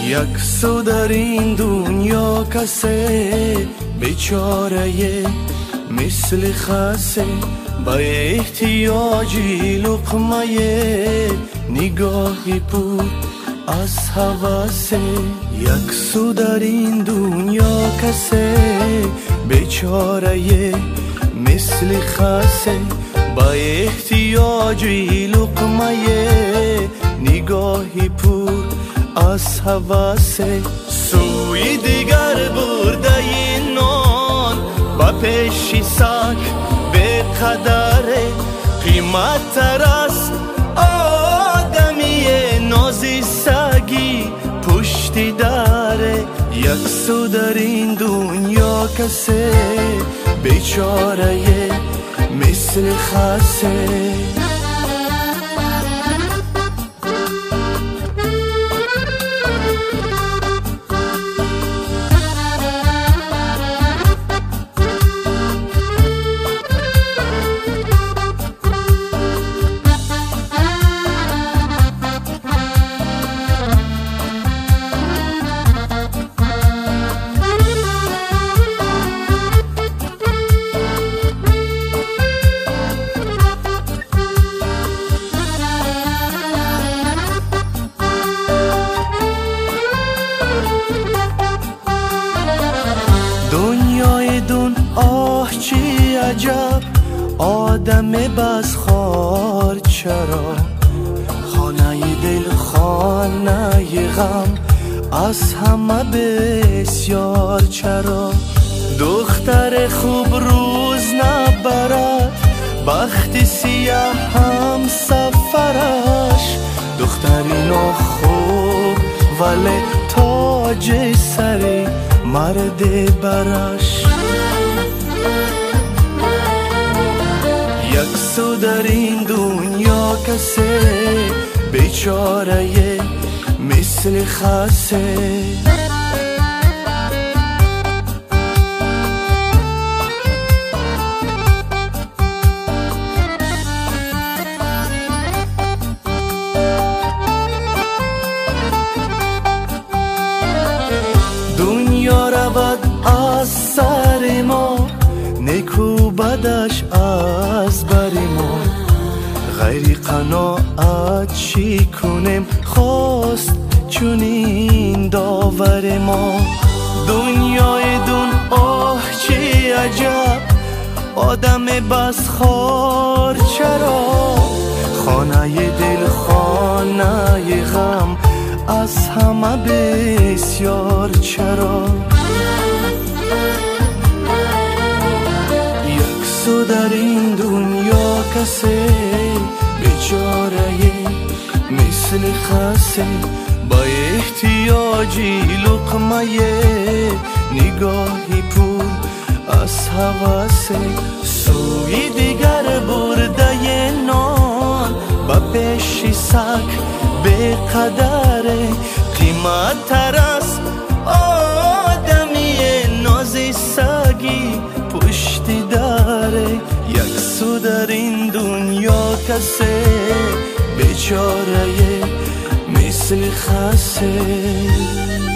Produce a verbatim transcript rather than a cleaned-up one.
یک سو در این دنیا کسه بیچاره مثل خسه با احتیاجی لقمه نگاهی پر از حواسه. یک سو در این دنیا کسه بیچاره مثل خسه با احتیاجی لقمه نگاهی پر از حواسه. سوی دیگر برده این نان با پیشی سگ به قدر قیمت تر است آدمی نازی سگی پشتی داره. یک سو در این دنیا کسه بیچاره مثل خسه. دنیای دون آه چی عجب آدم بسخوار چرا. خانه دل خانه غم از همه بسیار چرا. دختر خوب روز نبرد بخت سیاه هم سفرش. دختری خوب ولی تاج سری مرد برش. یک سو در این دنیا کسه بیچاره مثل خسه. دنیا رود از سر ما نیکو بدش از بر ما. غیر قناعت چی کنیم خواست چونین داور ما. دنیای دون آه چی عجب آدم بسخوار چرا. خانه دل خانه غم از همه بسیار چرا. یک سو در این دنیا کسه بیچاره مثل خسه با احتیاجی لقمه نگاهی پر از حواسه. سوی دیگر برده نان با پیشی سگ به قدر قیمت تر است آدمی نازی سگی پشتی داره. یک سو در این دنیا کسه بیچاره مثل خسه.